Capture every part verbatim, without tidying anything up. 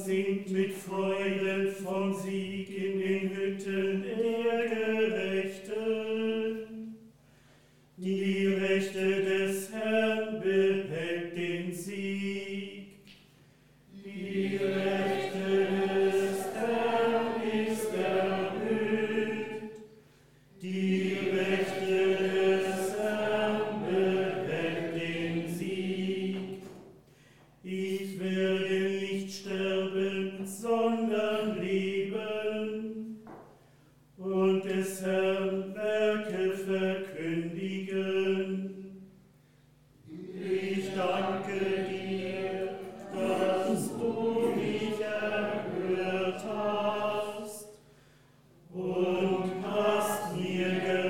singt mit Freuden vom Sieg in den Hütten der Gerechten. Die Rechte des Herrn behält den Sieg. Die Rechte des Herrn ist erhöht. Die Rechte des Herrn behält den Sieg. Ich werde nicht sterben, sondern leben und des Herrn Werke verkündigen. Ich danke dir, dass du mich erhört hast und hast mir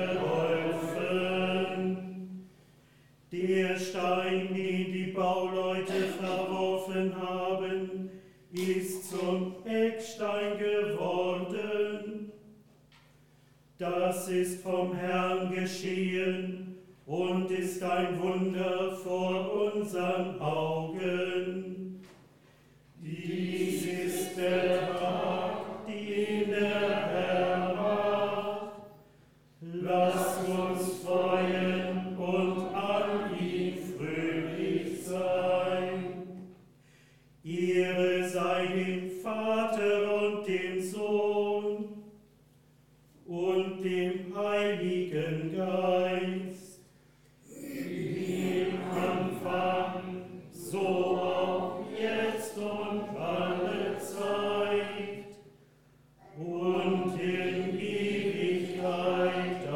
geholfen. Der Stein, den die Bauleute verworfen haben, ist zum Eckstein geworden. Das ist vom Herrn geschehen und ist ein Wunder vor unseren Augen. Dies ist der Tag, den der Herr macht. Lass uns freuen und an ihm fröhlich sein. Ehre sei dem Vater und dem Sohn und dem Heiligen Geist, wie im Anfang, so auch jetzt und alle Zeit und in Ewigkeit.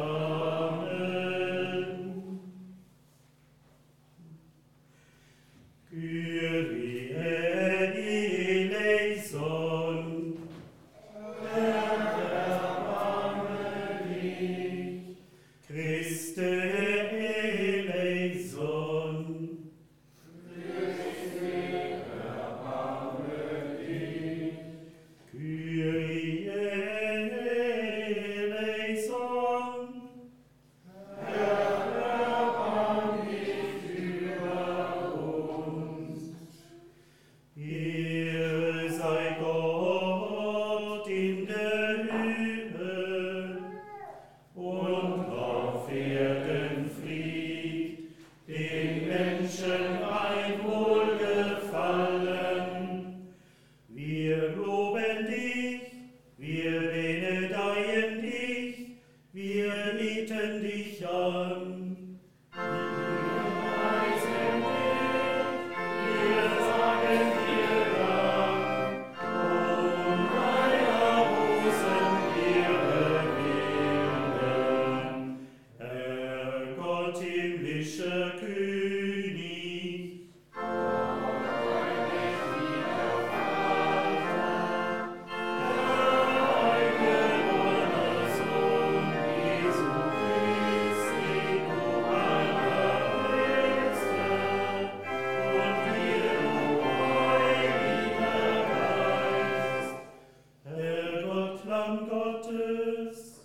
Amen. Kyrie eleison. Christe eleison. Christe erbarme dich. Kyrie eleison. Herr, erbarm dich über uns. Ehre sei Gott in der Höhe und auf Erden Fried, den Menschen ein Wohlgefallen. Wir loben dich, wir benedeien dich, wir beten dich an. Wir preisen dich, wir sagen dir Dank, um deiner Rosen Ehre willen. Herr Gott, himmlischer König, Herr Gott, Lamm Gottes,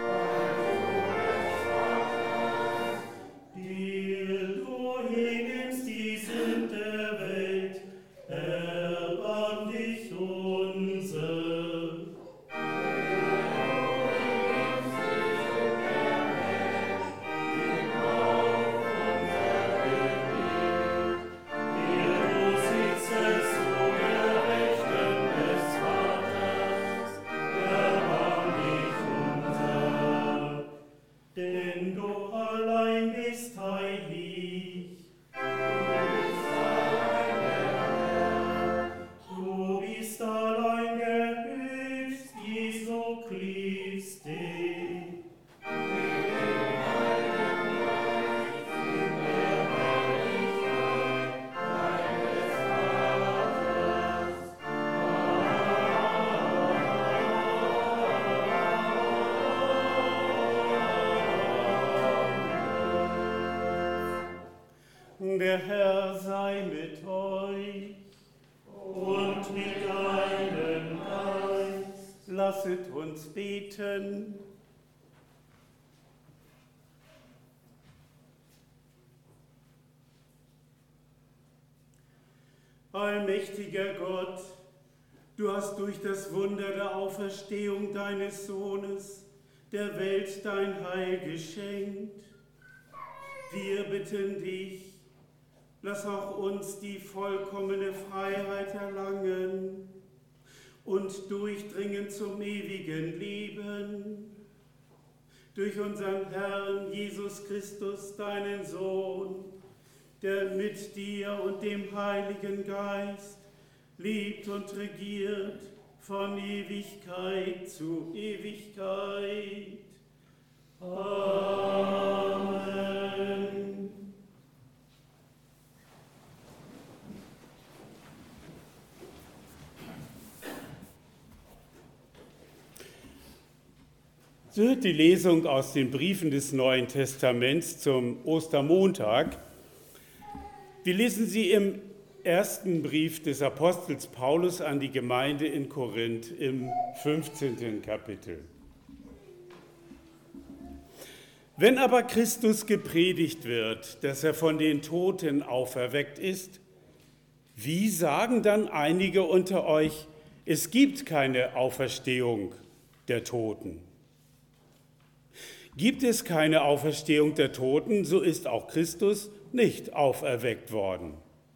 dir du hinnimmst die Sünd der Welt, erbarm dich unser. Dir du sitzest zu der Rechten des Vaters, erbarm dich unser. Denn du allein bist heilig. Du bist allein der Höchst, Jesu Christi. Der Herr sei mit euch und mit deinem Geist. Lasset uns beten. Allmächtiger Gott, Du hast durch das Wunder der Auferstehung deines Sohnes der Welt dein Heil geschenkt. Wir bitten dich, lass auch uns die vollkommene Freiheit erlangen und durchdringen zum ewigen Leben. Durch unseren Herrn Jesus Christus, deinen Sohn, der mit dir und dem Heiligen Geist lebt und regiert von Ewigkeit zu Ewigkeit. Amen. So hört die Lesung aus den Briefen des Neuen Testaments zum Ostermontag. Wir lesen sie im ersten Brief des Apostels Paulus an die Gemeinde in Korinth im fünfzehnten Kapitel. Wenn aber Christus gepredigt wird, dass er von den Toten auferweckt ist, wie sagen dann einige unter euch, es gibt keine Auferstehung der Toten? Gibt es keine Auferstehung der Toten, so ist auch Christus nicht auferweckt worden.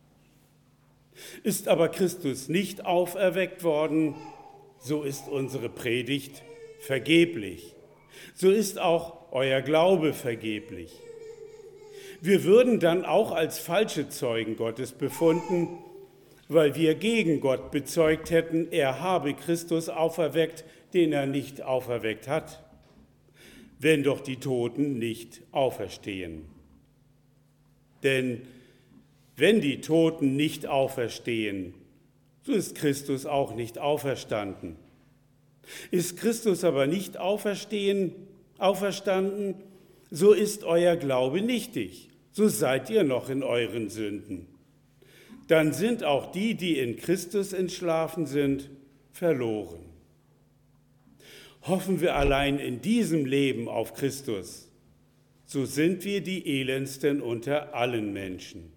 Ist aber Christus nicht auferweckt worden, so ist unsere Predigt vergeblich. So ist auch euer Glaube vergeblich. Wir würden dann auch als falsche Zeugen Gottes befunden, weil wir gegen Gott bezeugt hätten, er habe Christus auferweckt, den er nicht auferweckt hat, wenn doch die Toten nicht auferstehen. Denn wenn die Toten nicht auferstehen, so ist Christus auch nicht auferstanden. Ist Christus aber nicht auferstehen, auferstanden, so ist euer Glaube nichtig, so seid ihr noch in euren Sünden. Dann sind auch die, die in Christus entschlafen sind, verloren. Hoffen wir allein in diesem Leben auf Christus, so sind wir die elendsten unter allen Menschen.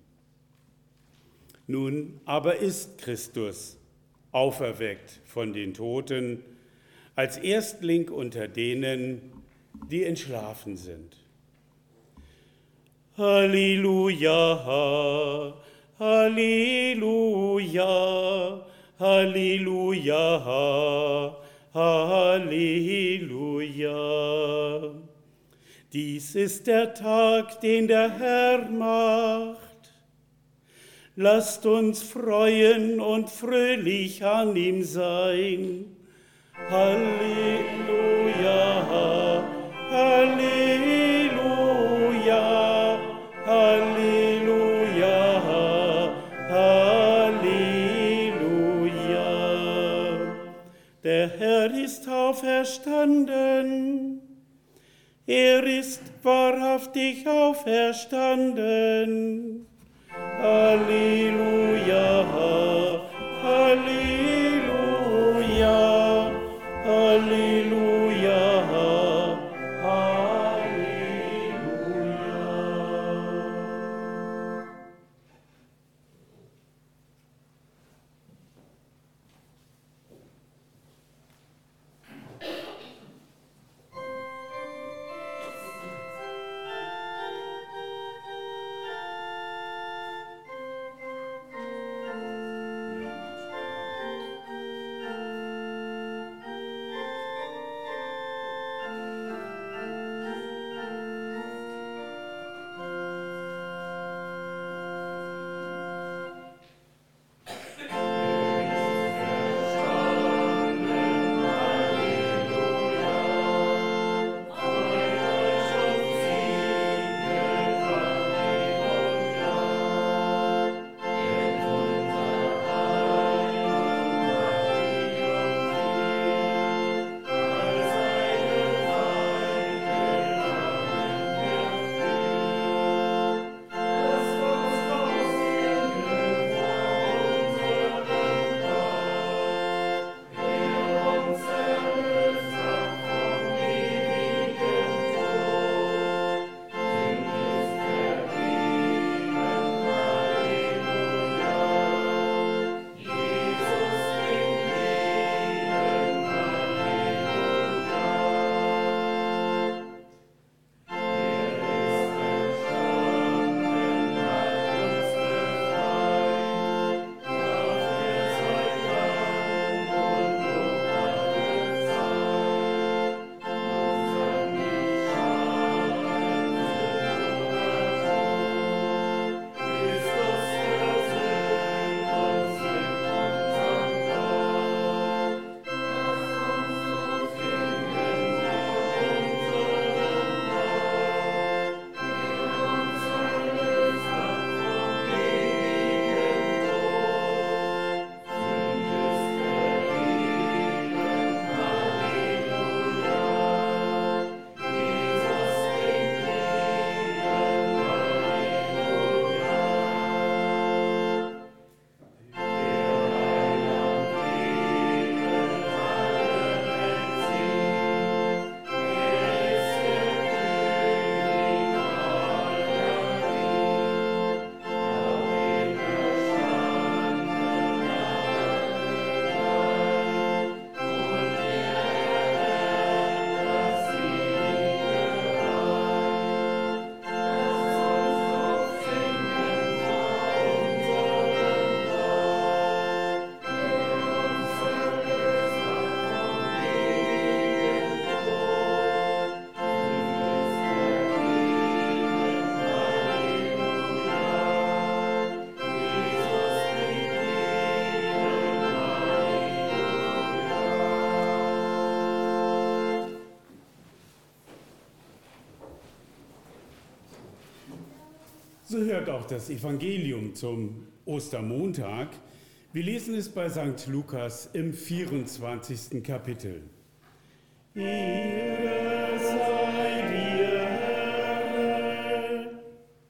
Nun aber ist Christus auferweckt von den Toten als Erstling unter denen, die entschlafen sind. Halleluja, Halleluja, Halleluja, Halleluja. Dies ist der Tag, den der Herr macht. Lasst uns freuen und fröhlich an ihm sein. Halleluja, Halleluja, Halleluja, Halleluja. Der Herr ist auferstanden. Er ist wahrhaftig auferstanden. Halleluja, Halleluja, Halleluja, Halleluja. So hört auch das Evangelium zum Ostermontag. Wir lesen es bei Sankt Lukas im vierundzwanzigsten Kapitel. Ehre sei dir, Herr.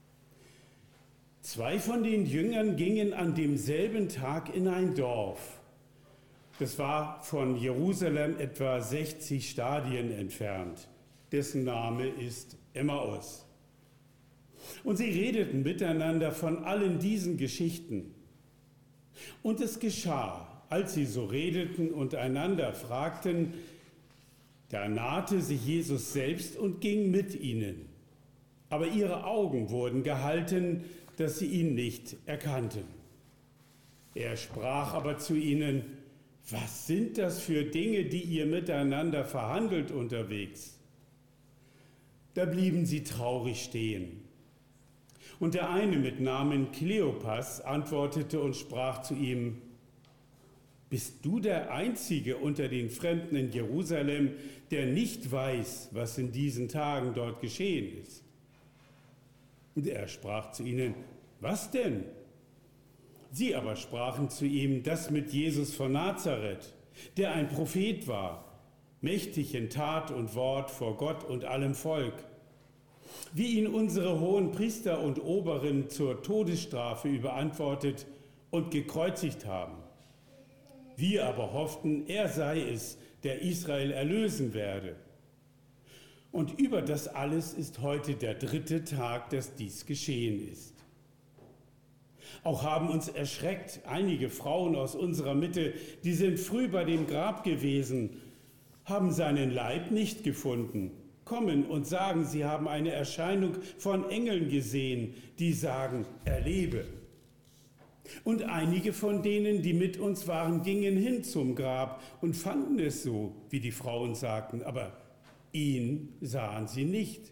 Zwei von den Jüngern gingen an demselben Tag in ein Dorf. Das war von Jerusalem etwa sechzig Stadien entfernt. Dessen Name ist Emmaus. Und sie redeten miteinander von allen diesen Geschichten. Und es geschah, als sie so redeten und einander fragten, da nahte sich Jesus selbst und ging mit ihnen. Aber ihre Augen wurden gehalten, dass sie ihn nicht erkannten. Er sprach aber zu ihnen: Was sind das für Dinge, die ihr miteinander verhandelt unterwegs? Da blieben sie traurig stehen. Und der eine mit Namen Kleopas antwortete und sprach zu ihm: Bist du der Einzige unter den Fremden in Jerusalem, der nicht weiß, was in diesen Tagen dort geschehen ist? Und er sprach zu ihnen: Was denn? Sie aber sprachen zu ihm: Das mit Jesus von Nazareth, der ein Prophet war, mächtig in Tat und Wort vor Gott und allem Volk, wie ihn unsere hohen Priester und Oberen zur Todesstrafe überantwortet und gekreuzigt haben. Wir aber hofften, er sei es, der Israel erlösen werde. Und über das alles ist heute der dritte Tag, dass dies geschehen ist. Auch haben uns erschreckt einige Frauen aus unserer Mitte, die sind früh bei dem Grab gewesen, haben seinen Leib nicht gefunden, kommen und sagen, sie haben eine Erscheinung von Engeln gesehen, die sagen, er lebe. Und einige von denen, die mit uns waren, gingen hin zum Grab und fanden es so, wie die Frauen sagten, aber ihn sahen sie nicht.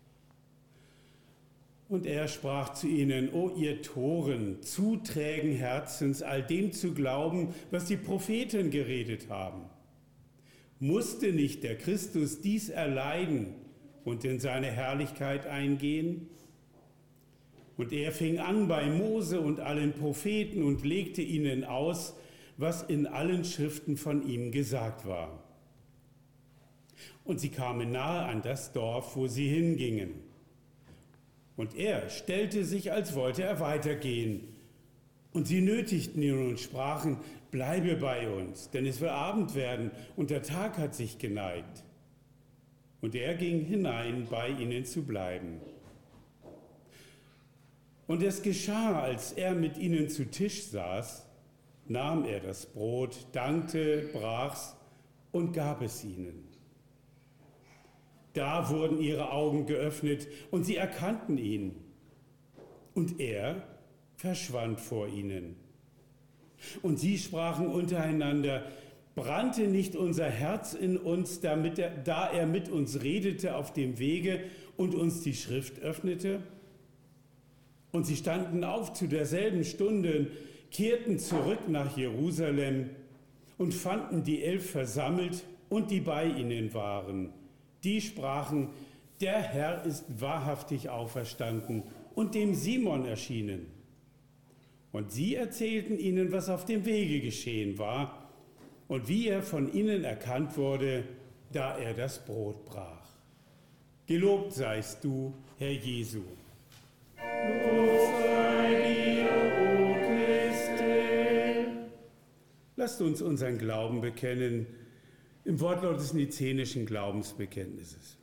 Und er sprach zu ihnen: O ihr Toren, zu trägen Herzens, all dem zu glauben, was die Propheten geredet haben. Musste nicht der Christus dies erleiden und in seine Herrlichkeit eingehen? Und er fing an bei Mose und allen Propheten und legte ihnen aus, was in allen Schriften von ihm gesagt war. Und sie kamen nahe an das Dorf, wo sie hingingen. Und er stellte sich, als wollte er weitergehen. Und sie nötigten ihn und sprachen: Bleibe bei uns, denn es will Abend werden und der Tag hat sich geneigt. Und er ging hinein, bei ihnen zu bleiben. Und es geschah, als er mit ihnen zu Tisch saß, nahm er das Brot, dankte, brach's und gab es ihnen. Da wurden ihre Augen geöffnet und sie erkannten ihn. Und er verschwand vor ihnen. Und sie sprachen untereinander: Brannte nicht unser Herz in uns, damit er, da er mit uns redete auf dem Wege und uns die Schrift öffnete? Und sie standen auf zu derselben Stunde, kehrten zurück nach Jerusalem und fanden die Elf versammelt und die bei ihnen waren. Die sprachen: Der Herr ist wahrhaftig auferstanden und dem Simon erschienen. Und sie erzählten ihnen, was auf dem Wege geschehen war und wie er von ihnen erkannt wurde, da er das Brot brach. Gelobt seist du, Herr Jesu. Lob sei dir, o Christe. Lasst uns unseren Glauben bekennen im Wortlaut des nizenischen Glaubensbekenntnisses.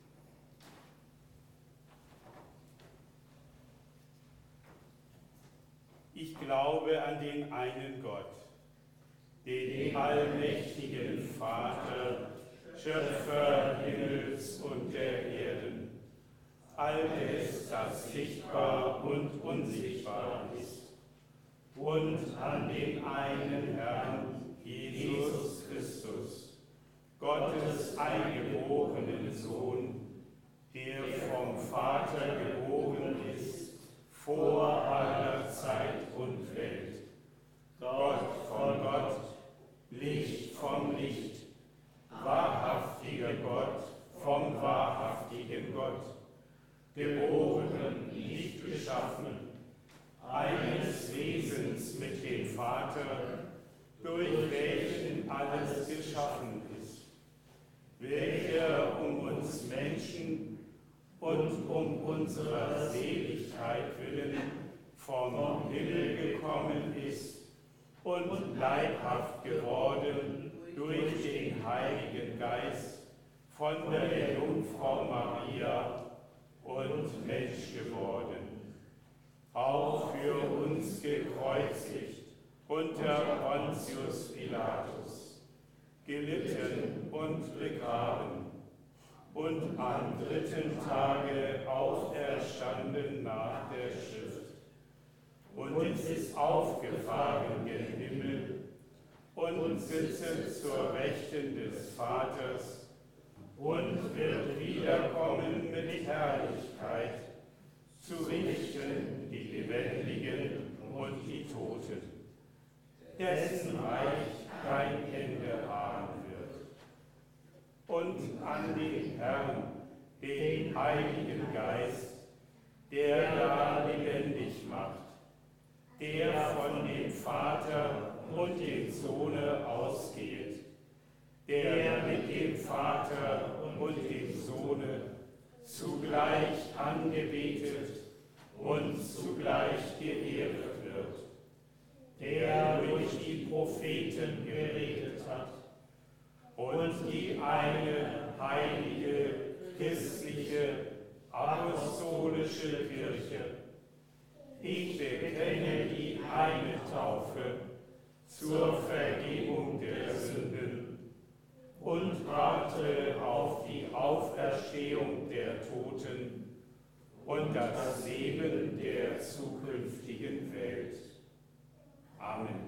Ich glaube an den einen Gott, den allmächtigen Vater, Schöpfer Himmels und der Erden, alles, das sichtbar und unsichtbar ist, und an den einen Herrn, Jesus Christus, Gottes eingeborenen Sohn, der vom Vater geboren ist, vor aller Zeit und Welt, Gott von Gott, Licht vom Licht, wahrhaftiger Gott vom wahrhaftigen Gott, geboren, nicht geschaffen, Vater, durch welchen alles geschaffen ist, welcher um uns Menschen und um unserer Seligkeit willen vom Himmel gekommen ist und leibhaft geworden durch den Heiligen Geist von der Jungfrau Maria und Mensch geworden, auch für uns gekreuzigt unter Pontius Pilatus, gelitten und begraben und am dritten Tage auferstanden nach der Schrift und ist aufgefahren gen Himmel und sitzt zur Rechten des Vaters und wird wiederkommen mit Herrlichkeit, zu richten die Lebendigen und die Toten, dessen Reich kein Ende haben wird. Und an den Herrn, den Heiligen Geist, der da lebendig macht, der von dem Vater und dem Sohne ausgeht, der mit dem Vater und dem Sohne zugleich angebetet und zugleich geehrt wird, der durch die Propheten geredet hat und die eine heilige, christliche, apostolische Kirche. Ich bekenne die eine Taufe zur Vergebung der Sünden und warte auf die Auferstehung der Toten und das Leben der zukünftigen Welt. Amen.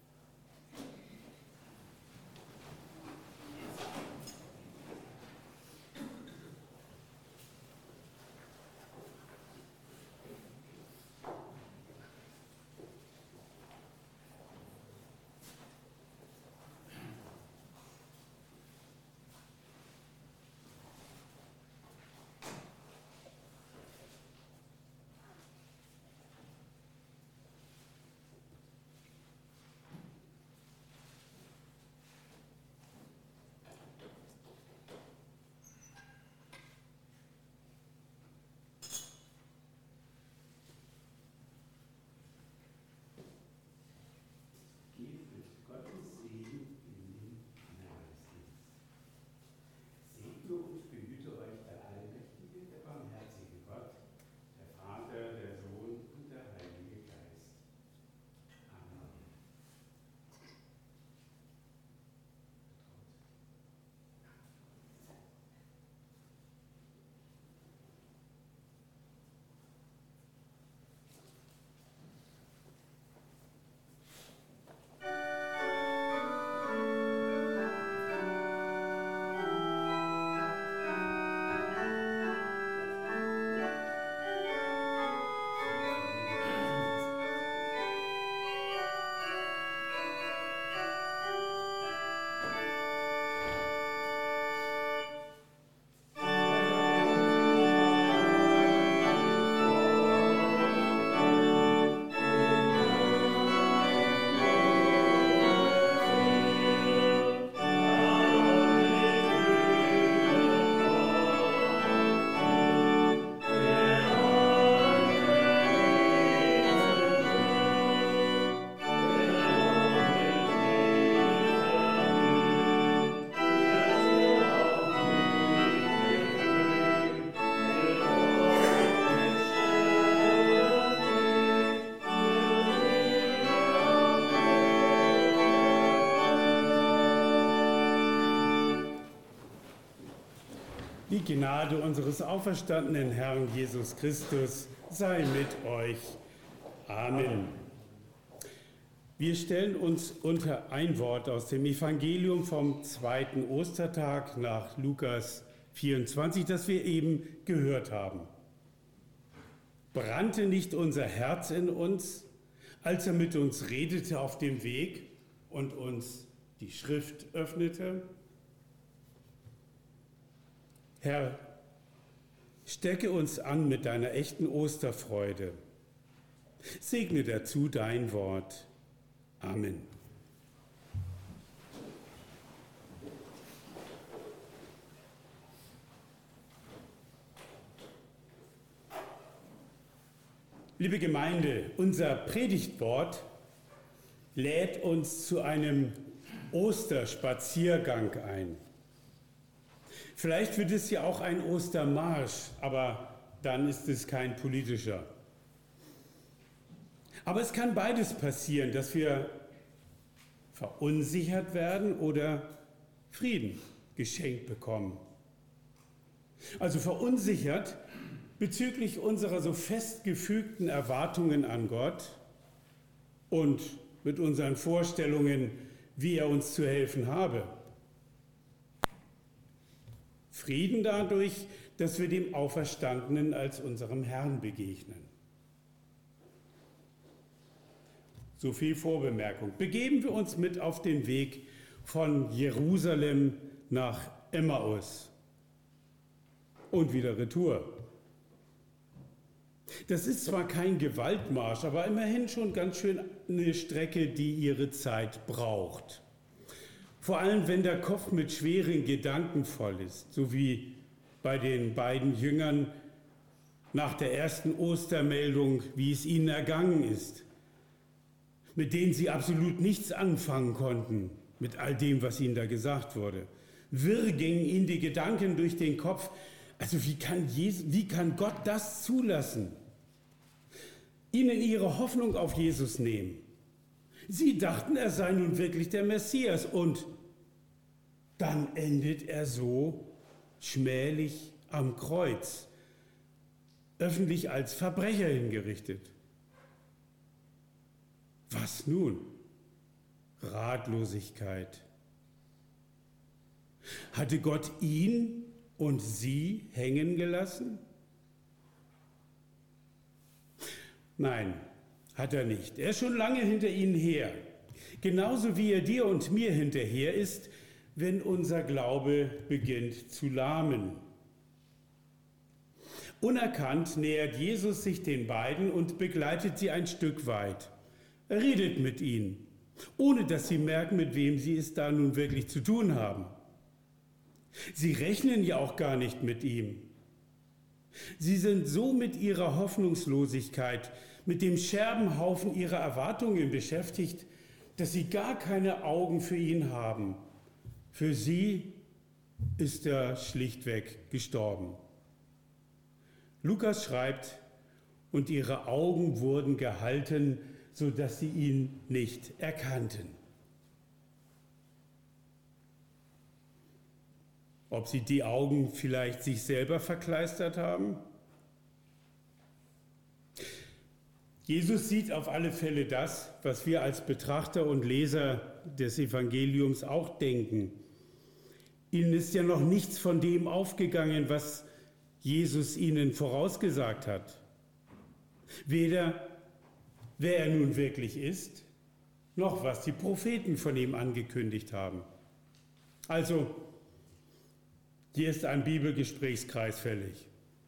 Die Gnade unseres auferstandenen Herrn Jesus Christus sei mit euch. Amen. Wir stellen uns unter ein Wort aus dem Evangelium vom zweiten Ostertag nach Lukas vierundzwanzig, das wir eben gehört haben. Brannte nicht unser Herz in uns, als er mit uns redete auf dem Weg und uns die Schrift öffnete? Herr, stecke uns an mit deiner echten Osterfreude. Segne dazu dein Wort. Amen. Liebe Gemeinde, unser Predigtwort lädt uns zu einem Osterspaziergang ein. Vielleicht wird es ja auch ein Ostermarsch, aber dann ist es kein politischer. Aber es kann beides passieren, dass wir verunsichert werden oder Frieden geschenkt bekommen. Also verunsichert bezüglich unserer so festgefügten Erwartungen an Gott und mit unseren Vorstellungen, wie er uns zu helfen habe. Frieden dadurch, dass wir dem Auferstandenen als unserem Herrn begegnen. So viel Vorbemerkung. Begeben wir uns mit auf den Weg von Jerusalem nach Emmaus und wieder retour. Das ist zwar kein Gewaltmarsch, aber immerhin schon ganz schön eine Strecke, die ihre Zeit braucht. Vor allem, wenn der Kopf mit schweren Gedanken voll ist, so wie bei den beiden Jüngern nach der ersten Ostermeldung, wie es ihnen ergangen ist, mit denen sie absolut nichts anfangen konnten, mit all dem, was ihnen da gesagt wurde. Wirr gingen ihnen die Gedanken durch den Kopf. Also wie kann, Jesus, wie kann Gott das zulassen? Ihnen ihre Hoffnung auf Jesus nehmen. Sie dachten, er sei nun wirklich der Messias und dann endet er so schmählich am Kreuz, öffentlich als Verbrecher hingerichtet. Was nun? Ratlosigkeit. Hatte Gott ihn und sie hängen gelassen? Nein, hat er nicht. Er ist schon lange hinter ihnen her. Genauso wie er dir und mir hinterher ist, wenn unser Glaube beginnt zu lahmen. Unerkannt nähert Jesus sich den beiden und begleitet sie ein Stück weit. Er redet mit ihnen, ohne dass sie merken, mit wem sie es da nun wirklich zu tun haben. Sie rechnen ja auch gar nicht mit ihm. Sie sind so mit ihrer Hoffnungslosigkeit, mit dem Scherbenhaufen ihrer Erwartungen beschäftigt, dass sie gar keine Augen für ihn haben. Für sie ist er schlichtweg gestorben. Lukas schreibt, und ihre Augen wurden gehalten, sodass sie ihn nicht erkannten. Ob sie die Augen vielleicht sich selber verkleistert haben? Jesus sieht auf alle Fälle das, was wir als Betrachter und Leser des Evangeliums auch denken. Ihnen ist ja noch nichts von dem aufgegangen, was Jesus ihnen vorausgesagt hat. Weder wer er nun wirklich ist, noch was die Propheten von ihm angekündigt haben. Also, hier ist ein Bibelgesprächskreis fällig.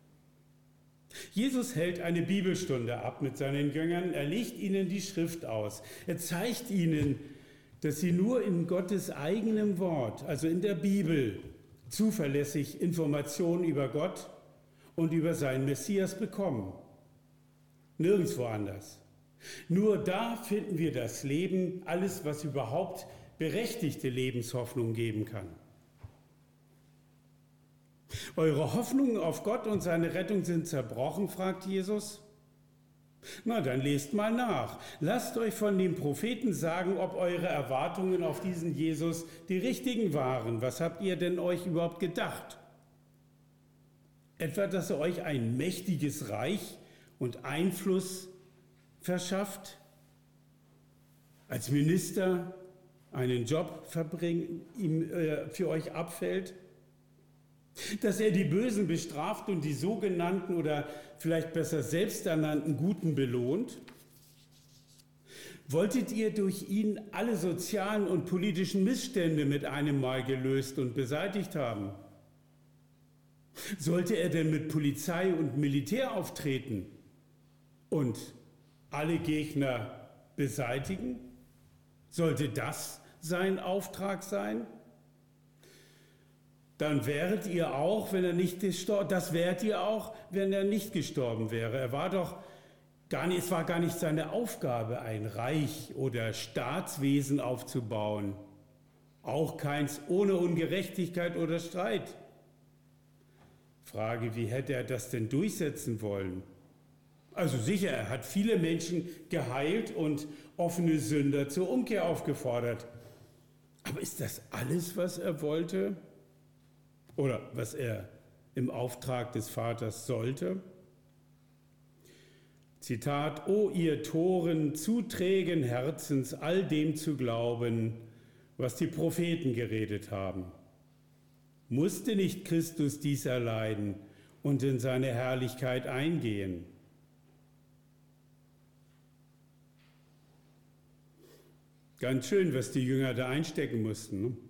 Jesus hält eine Bibelstunde ab mit seinen Jüngern. Er legt ihnen die Schrift aus. Er zeigt ihnen, dass sie nur in Gottes eigenem Wort, also in der Bibel, zuverlässig Informationen über Gott und über seinen Messias bekommen. Nirgendwo anders. Nur da finden wir das Leben, alles, was überhaupt berechtigte Lebenshoffnung geben kann. Eure Hoffnungen auf Gott und seine Rettung sind zerbrochen, fragt Jesus. Na, dann lest mal nach. Lasst euch von den Propheten sagen, ob eure Erwartungen auf diesen Jesus die richtigen waren. Was habt ihr denn euch überhaupt gedacht? Etwa, dass er euch ein mächtiges Reich und Einfluss verschafft, als Minister einen Job verbringen, ihm, äh, für euch abfällt, dass er die Bösen bestraft und die sogenannten oder vielleicht besser selbsternannten Guten belohnt? Wolltet ihr durch ihn alle sozialen und politischen Missstände mit einem Mal gelöst und beseitigt haben? Sollte er denn mit Polizei und Militär auftreten und alle Gegner beseitigen? Sollte das sein Auftrag sein? Dann wäret ihr auch, wenn er nicht gestorben, das wärt ihr auch, wenn er nicht gestorben wäre. Er war doch gar nicht, es war gar nicht seine Aufgabe, ein Reich oder Staatswesen aufzubauen. Auch keins ohne Ungerechtigkeit oder Streit. Frage, wie hätte er das denn durchsetzen wollen? Also sicher, er hat viele Menschen geheilt und offene Sünder zur Umkehr aufgefordert. Aber ist das alles, was er wollte? Oder was er im Auftrag des Vaters sollte? Zitat: O ihr Toren, zu trägen Herzens, all dem zu glauben, was die Propheten geredet haben. Musste nicht Christus dies erleiden und in seine Herrlichkeit eingehen? Ganz schön, was die Jünger da einstecken mussten. Ne?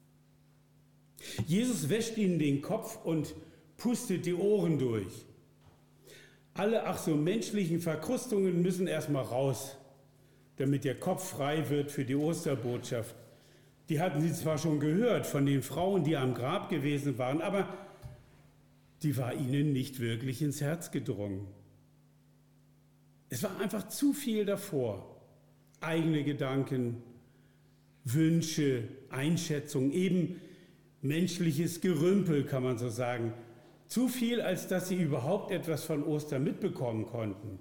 Jesus wäscht ihnen den Kopf und pustet die Ohren durch. Alle ach so menschlichen Verkrustungen müssen erstmal raus, damit der Kopf frei wird für die Osterbotschaft. Die hatten sie zwar schon gehört von den Frauen, die am Grab gewesen waren, aber die war ihnen nicht wirklich ins Herz gedrungen. Es war einfach zu viel davor. Eigene Gedanken, Wünsche, Einschätzungen, eben menschliches Gerümpel, kann man so sagen. Zu viel, als dass sie überhaupt etwas von Ostern mitbekommen konnten.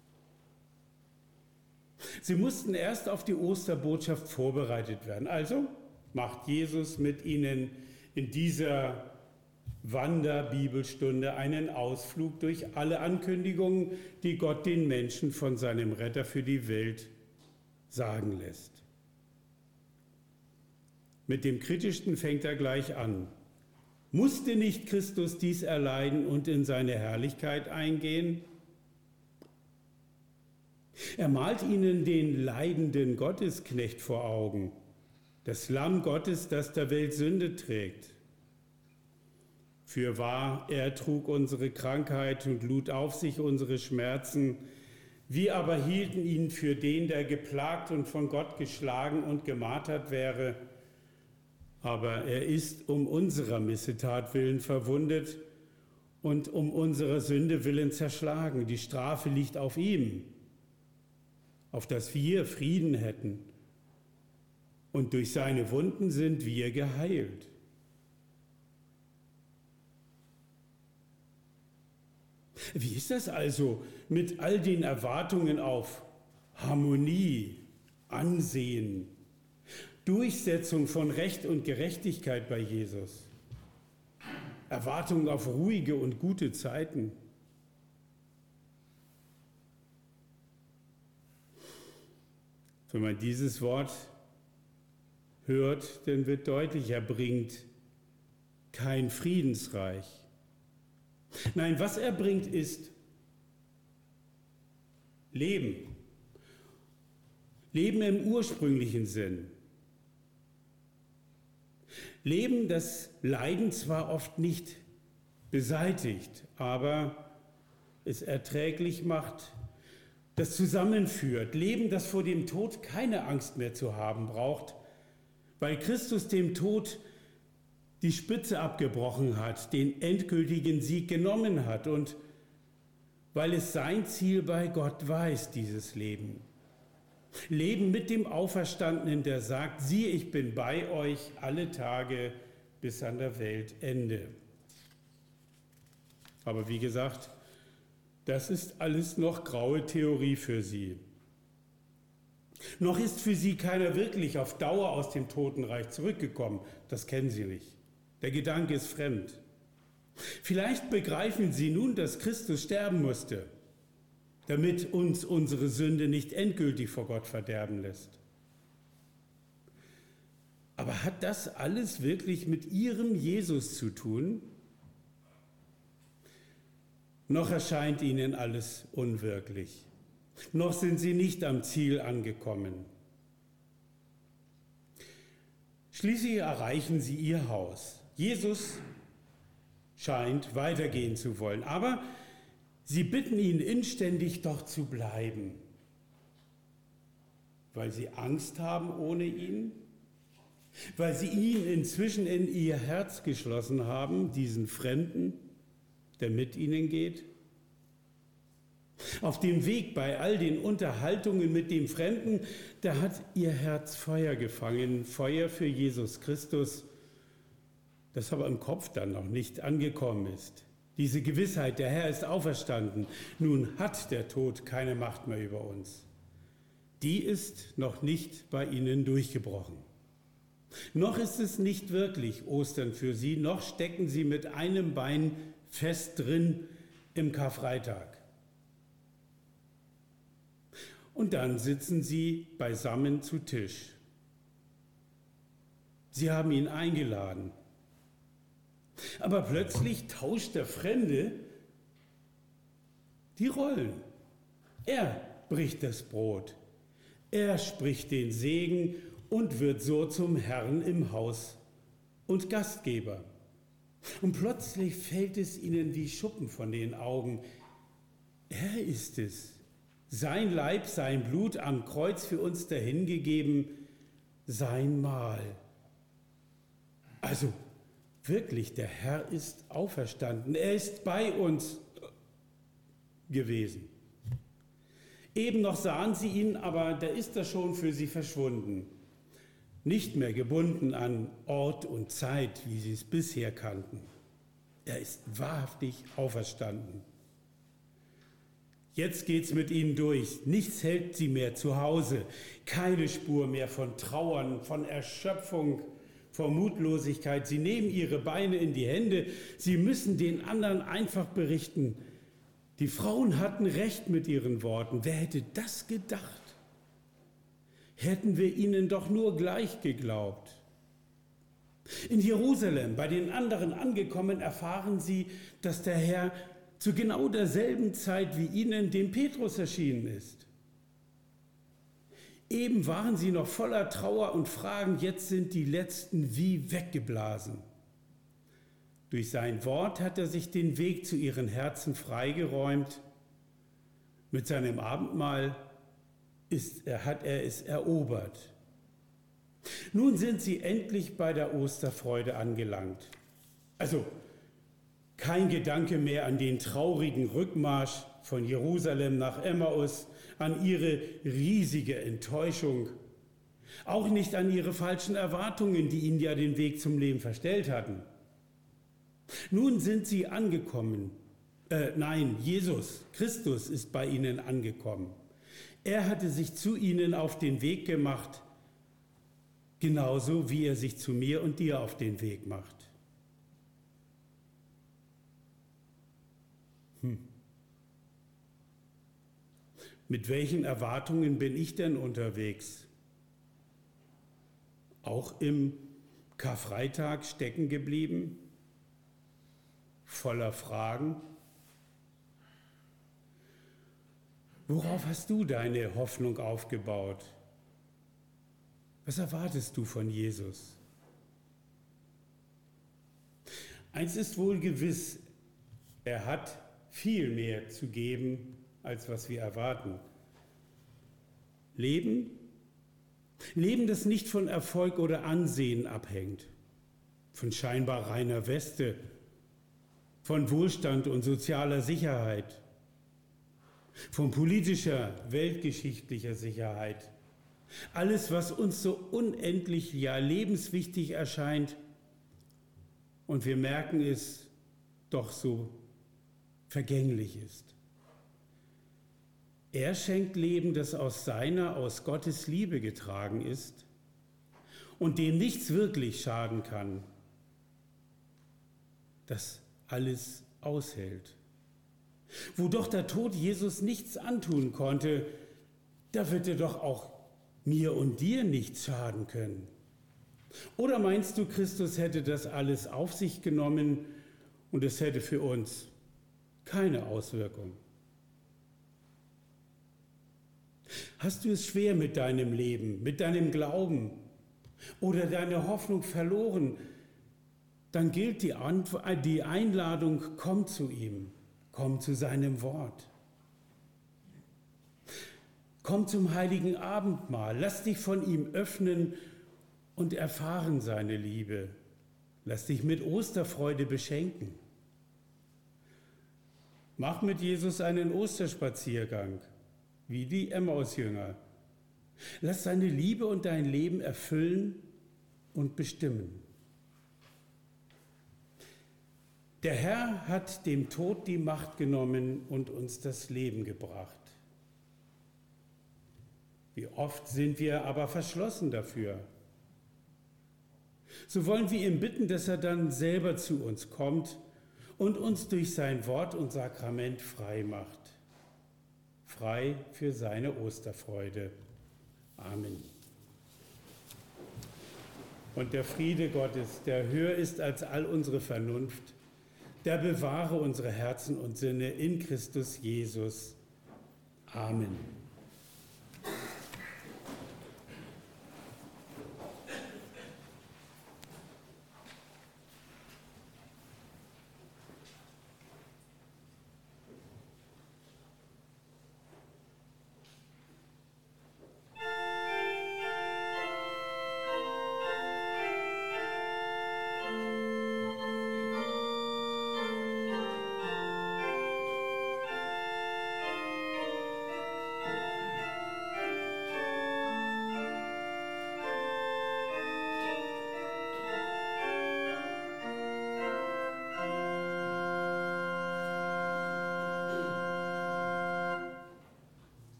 Sie mussten erst auf die Osterbotschaft vorbereitet werden. Also macht Jesus mit ihnen in dieser Wanderbibelstunde einen Ausflug durch alle Ankündigungen, die Gott den Menschen von seinem Retter für die Welt sagen lässt. Mit dem Kritischsten fängt er gleich an. Musste nicht Christus dies erleiden und in seine Herrlichkeit eingehen? Er malt ihnen den leidenden Gottesknecht vor Augen, das Lamm Gottes, das der Welt Sünde trägt. Fürwahr, er trug unsere Krankheit und lud auf sich unsere Schmerzen. Wir aber hielten ihn für den, der geplagt und von Gott geschlagen und gemartert wäre. Aber er ist um unserer Missetat willen verwundet und um unserer Sünde willen zerschlagen. Die Strafe liegt auf ihm, auf dass wir Frieden hätten. Und durch seine Wunden sind wir geheilt. Wie ist das also mit all den Erwartungen auf Harmonie, Ansehen, Durchsetzung von Recht und Gerechtigkeit bei Jesus? Erwartungen auf ruhige und gute Zeiten? Wenn man dieses Wort hört, dann wird deutlich, er bringt kein Friedensreich. Nein, was er bringt, ist Leben. Leben im ursprünglichen Sinn. Leben, das Leiden zwar oft nicht beseitigt, aber es erträglich macht, das zusammenführt. Leben, das vor dem Tod keine Angst mehr zu haben braucht, weil Christus dem Tod die Spitze abgebrochen hat, den endgültigen Sieg genommen hat und weil es sein Ziel bei Gott weiß, dieses Leben. Leben mit dem Auferstandenen, der sagt, siehe, ich bin bei euch alle Tage bis an der Weltende. Aber wie gesagt, das ist alles noch graue Theorie für sie. Noch ist für sie keiner wirklich auf Dauer aus dem Totenreich zurückgekommen. Das kennen sie nicht. Der Gedanke ist fremd. Vielleicht begreifen sie nun, dass Christus sterben musste, damit uns unsere Sünde nicht endgültig vor Gott verderben lässt. Aber hat das alles wirklich mit ihrem Jesus zu tun? Noch erscheint ihnen alles unwirklich. Noch sind sie nicht am Ziel angekommen. Schließlich erreichen sie ihr Haus. Jesus scheint weitergehen zu wollen, aber sie bitten ihn inständig, doch zu bleiben. Weil sie Angst haben ohne ihn? Weil sie ihn inzwischen in ihr Herz geschlossen haben, diesen Fremden, der mit ihnen geht? Auf dem Weg bei all den Unterhaltungen mit dem Fremden, da hat ihr Herz Feuer gefangen, Feuer für Jesus Christus, das aber im Kopf dann noch nicht angekommen ist. Diese Gewissheit, der Herr ist auferstanden, nun hat der Tod keine Macht mehr über uns. Die ist noch nicht bei ihnen durchgebrochen. Noch ist es nicht wirklich Ostern für sie, noch stecken sie mit einem Bein fest drin im Karfreitag. Und dann sitzen sie beisammen zu Tisch. Sie haben ihn eingeladen. Aber plötzlich tauscht der Fremde die Rollen. Er bricht das Brot. Er spricht den Segen und wird so zum Herrn im Haus und Gastgeber. Und plötzlich fällt es ihnen wie Schuppen von den Augen. Er ist es, sein Leib, sein Blut am Kreuz für uns dahingegeben, sein Mahl. Also wirklich, der Herr ist auferstanden, er ist bei uns gewesen. Eben noch sahen sie ihn, aber da ist er schon für sie verschwunden. Nicht mehr gebunden an Ort und Zeit, wie sie es bisher kannten. Er ist wahrhaftig auferstanden. Jetzt geht's mit ihnen durch. Nichts hält sie mehr zu Hause. Keine Spur mehr von Trauern, von Erschöpfung, von Mutlosigkeit. Sie nehmen ihre Beine in die Hände. Sie müssen den anderen einfach berichten. Die Frauen hatten recht mit ihren Worten. Wer hätte das gedacht? Hätten wir ihnen doch nur gleich geglaubt. In Jerusalem, bei den anderen angekommen, erfahren sie, dass der Herr zu genau derselben Zeit wie ihnen dem Petrus erschienen ist. Eben waren sie noch voller Trauer und Fragen, jetzt sind die letzten wie weggeblasen. Durch sein Wort hat er sich den Weg zu ihren Herzen freigeräumt. Mit seinem Abendmahl ist, er, hat er es erobert. Nun sind sie endlich bei der Osterfreude angelangt. Also kein Gedanke mehr an den traurigen Rückmarsch von Jerusalem nach Emmaus, an ihre riesige Enttäuschung, auch nicht an ihre falschen Erwartungen, die ihnen ja den Weg zum Leben verstellt hatten. Nun sind sie angekommen. Äh, nein, Jesus, Christus ist bei ihnen angekommen. Er hatte sich zu ihnen auf den Weg gemacht, genauso wie er sich zu mir und dir auf den Weg macht. Hm. Mit welchen Erwartungen bin ich denn unterwegs? Auch im Karfreitag stecken geblieben? Voller Fragen? Worauf hast du deine Hoffnung aufgebaut? Was erwartest du von Jesus? Eins ist wohl gewiss, er hat viel mehr zu geben, als was wir erwarten. Leben? Leben, das nicht von Erfolg oder Ansehen abhängt, von scheinbar reiner Weste, von Wohlstand und sozialer Sicherheit, von politischer, weltgeschichtlicher Sicherheit. Alles, was uns so unendlich, ja lebenswichtig erscheint und wir merken es doch so vergänglich ist. Er schenkt Leben, das aus seiner, aus Gottes Liebe getragen ist und dem nichts wirklich schaden kann, das alles aushält. Wo doch der Tod Jesus nichts antun konnte, da wird er doch auch mir und dir nichts schaden können. Oder meinst du, Christus hätte das alles auf sich genommen und es hätte für uns keine Auswirkung? Hast du es schwer mit deinem Leben, mit deinem Glauben oder deine Hoffnung verloren, dann gilt die, Antwort, die Einladung, komm zu ihm, komm zu seinem Wort. Komm zum heiligen Abendmahl, lass dich von ihm öffnen und erfahren seine Liebe. Lass dich mit Osterfreude beschenken. Mach mit Jesus einen Osterspaziergang, wie die Emmaus-Jünger. Lass seine Liebe und dein Leben erfüllen und bestimmen. Der Herr hat dem Tod die Macht genommen und uns das Leben gebracht. Wie oft sind wir aber verschlossen dafür. So wollen wir ihn bitten, dass er dann selber zu uns kommt und uns durch sein Wort und Sakrament frei macht. Frei für seine Osterfreude. Amen. Und der Friede Gottes, der höher ist als all unsere Vernunft, der bewahre unsere Herzen und Sinne in Christus Jesus. Amen.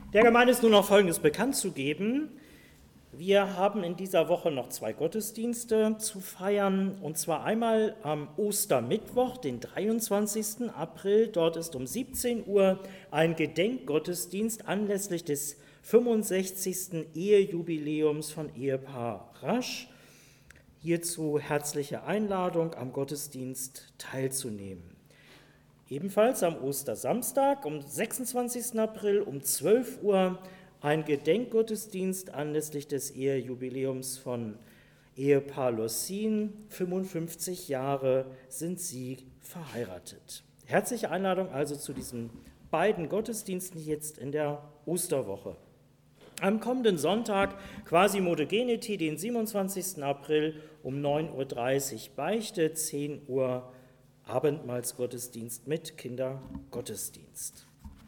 Der Gemeinde ist nun noch Folgendes bekannt zu geben. Wir haben in dieser Woche noch zwei Gottesdienste zu feiern, und zwar einmal am Ostermittwoch, den dreiundzwanzigsten April. Dort ist um siebzehn Uhr ein Gedenkgottesdienst anlässlich des fünfundsechzigsten Ehejubiläums von Ehepaar Rasch. Hierzu herzliche Einladung, am Gottesdienst teilzunehmen. Ebenfalls am Ostersamstag, am sechsundzwanzigsten April um zwölf Uhr ein Gedenkgottesdienst anlässlich des Ehejubiläums von Ehepaar Lossin. fünfundfünfzig Jahre sind sie verheiratet. Herzliche Einladung also zu diesen beiden Gottesdiensten jetzt in der Osterwoche. Am kommenden Sonntag, Quasimodo Geniti, den siebenundzwanzigsten April um neun Uhr dreißig Beichte, zehn Uhr Abendmahlsgottesdienst mit Kindergottesdienst.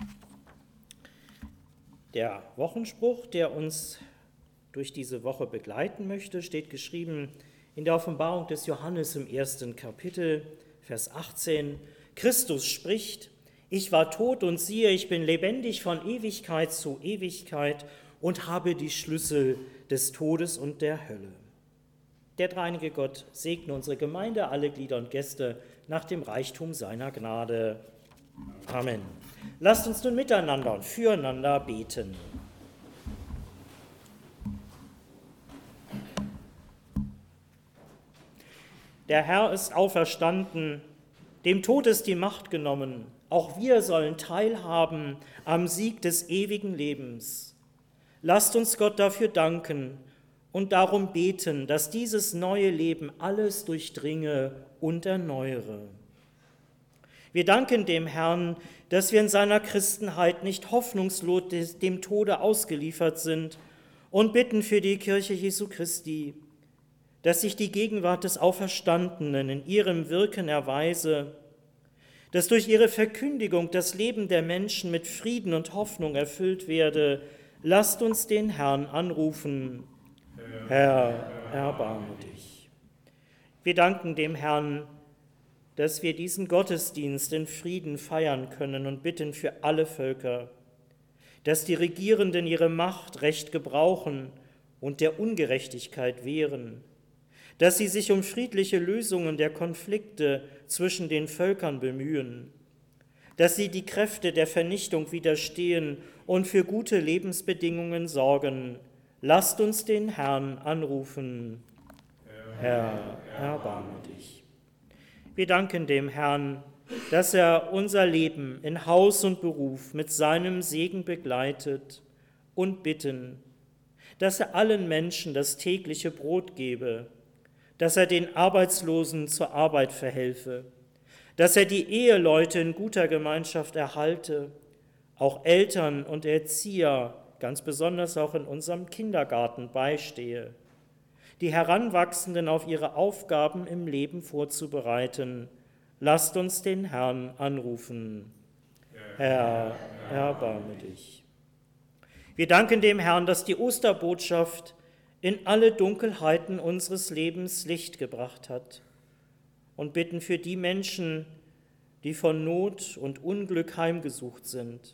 Der Wochenspruch, der uns durch diese Woche begleiten möchte, steht geschrieben in der Offenbarung des Johannes im ersten Kapitel, Vers achtzehn. Christus spricht: Ich war tot und siehe, ich bin lebendig von Ewigkeit zu Ewigkeit und habe die Schlüssel des Todes und der Hölle. Der dreieinige Gott segne unsere Gemeinde, alle Glieder und Gäste nach dem Reichtum seiner Gnade. Amen. Lasst uns nun miteinander und füreinander beten. Der Herr ist auferstanden, dem Tod ist die Macht genommen. Auch wir sollen teilhaben am Sieg des ewigen Lebens. Lasst uns Gott dafür danken und darum beten, dass dieses neue Leben alles durchdringe und erneuere. Wir danken dem Herrn, dass wir in seiner Christenheit nicht hoffnungslos dem Tode ausgeliefert sind, und bitten für die Kirche Jesu Christi, dass sich die Gegenwart des Auferstandenen in ihrem Wirken erweise, dass durch ihre Verkündigung das Leben der Menschen mit Frieden und Hoffnung erfüllt werde. Lasst uns den Herrn anrufen. Herr, erbarme dich. Wir danken dem Herrn, dass wir diesen Gottesdienst in Frieden feiern können, und bitten für alle Völker, dass die Regierenden ihre Macht recht gebrauchen und der Ungerechtigkeit wehren, dass sie sich um friedliche Lösungen der Konflikte zwischen den Völkern bemühen, dass sie die Kräfte der Vernichtung widerstehen und für gute Lebensbedingungen sorgen. Lasst uns den Herrn anrufen. Herr, erbarme dich. Wir danken dem Herrn, dass er unser Leben in Haus und Beruf mit seinem Segen begleitet, und bitten, dass er allen Menschen das tägliche Brot gebe, dass er den Arbeitslosen zur Arbeit verhelfe, dass er die Eheleute in guter Gemeinschaft erhalte, auch Eltern und Erzieher, ganz besonders auch in unserem Kindergarten, beistehe, die Heranwachsenden auf ihre Aufgaben im Leben vorzubereiten. Lasst uns den Herrn anrufen. Herr, erbarme dich. Wir danken dem Herrn, dass die Osterbotschaft in alle Dunkelheiten unseres Lebens Licht gebracht hat, und bitten für die Menschen, die von Not und Unglück heimgesucht sind,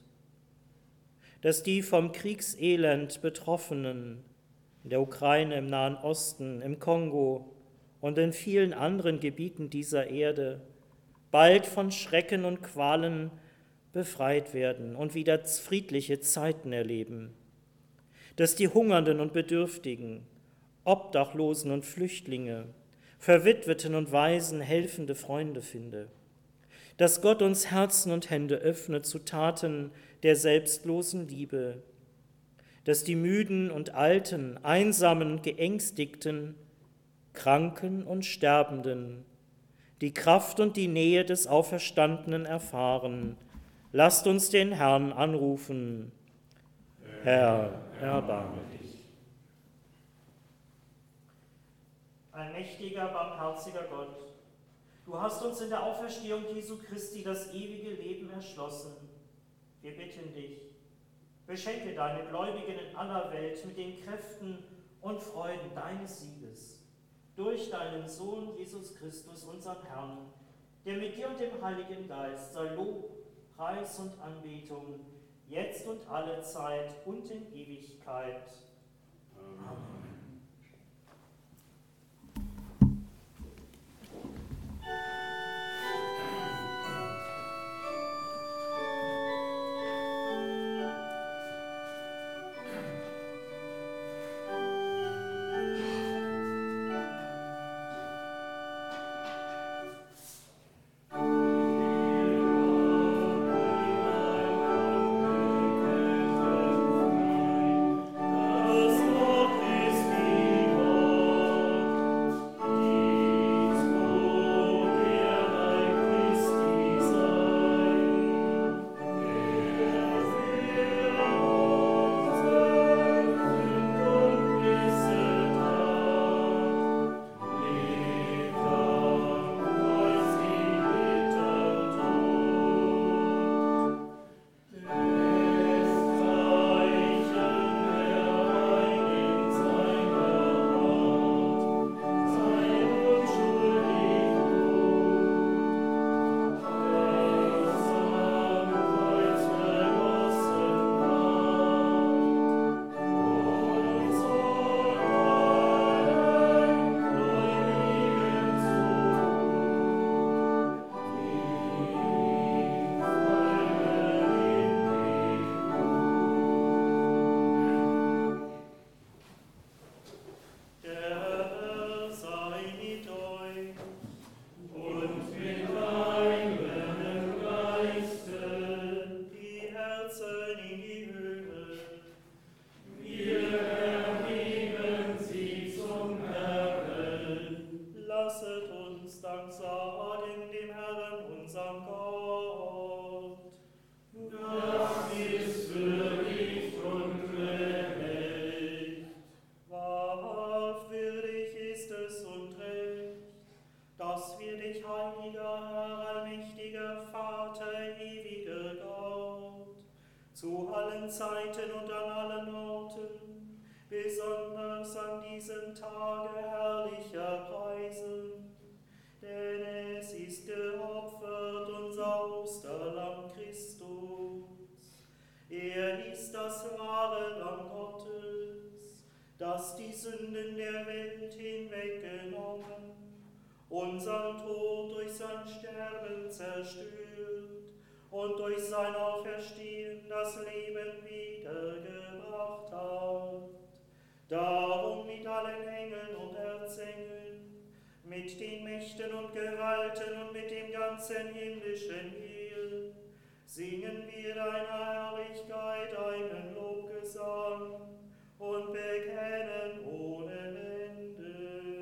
dass die vom Kriegselend Betroffenen in der Ukraine, im Nahen Osten, im Kongo und in vielen anderen Gebieten dieser Erde bald von Schrecken und Qualen befreit werden und wieder friedliche Zeiten erleben, dass die Hungernden und Bedürftigen, Obdachlosen und Flüchtlinge, Verwitweten und Waisen helfende Freunde finde, dass Gott uns Herzen und Hände öffnet zu Taten der selbstlosen Liebe, dass die Müden und Alten, Einsamen und Geängstigten, Kranken und Sterbenden die Kraft und die Nähe des Auferstandenen erfahren. Lasst uns den Herrn anrufen. Herr, erbarme dich. Allmächtiger, barmherziger Gott, du hast uns in der Auferstehung Jesu Christi das ewige Leben erschlossen. Wir bitten dich, beschenke deine Gläubigen in aller Welt mit den Kräften und Freuden deines Sieges, durch deinen Sohn Jesus Christus, unseren Herrn, der mit dir und dem Heiligen Geist sei Lob, Preis und Anbetung jetzt und alle Zeit und in Ewigkeit. Amen. zu allen Zeiten und an allen Orten, besonders an diesem Tage herrlicher Preisen. Denn es ist geopfert unser Osterlamm Christus. Er ist das wahre Lamm Gottes, das die Sünden der Welt hinweggenommen, unseren Tod durch sein Sterben zerstört und durch sein Auferstehen das Leben wiedergebracht hat. Darum mit allen Engeln und Erzengel, mit den Mächten und Gewalten und mit dem ganzen himmlischen Heer, singen wir deiner Herrlichkeit einen Lobgesang und bekennen ohne Ende.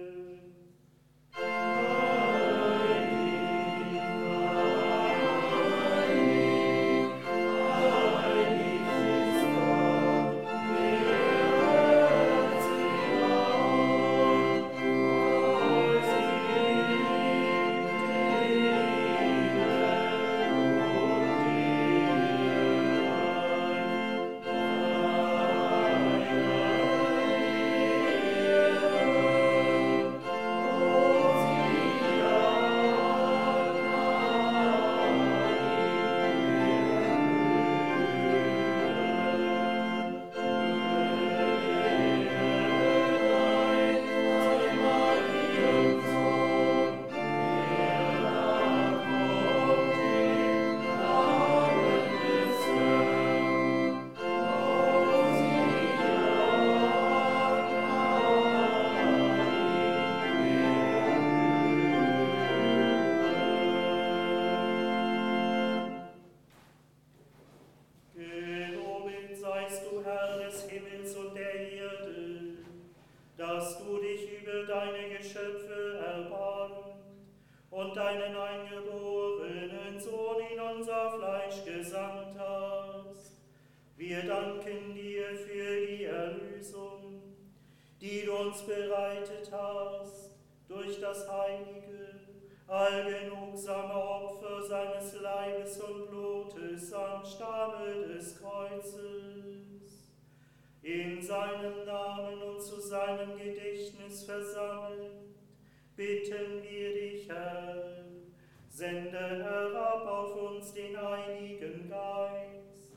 Wir danken dir für die Erlösung, die du uns bereitet hast, durch das heilige, allgenugsame Opfer seines Leibes und Blutes am Stamme des Kreuzes. In seinem Namen und zu seinem Gedächtnis versammelt, bitten wir dich, Herr, sende herab auf uns den Heiligen Geist,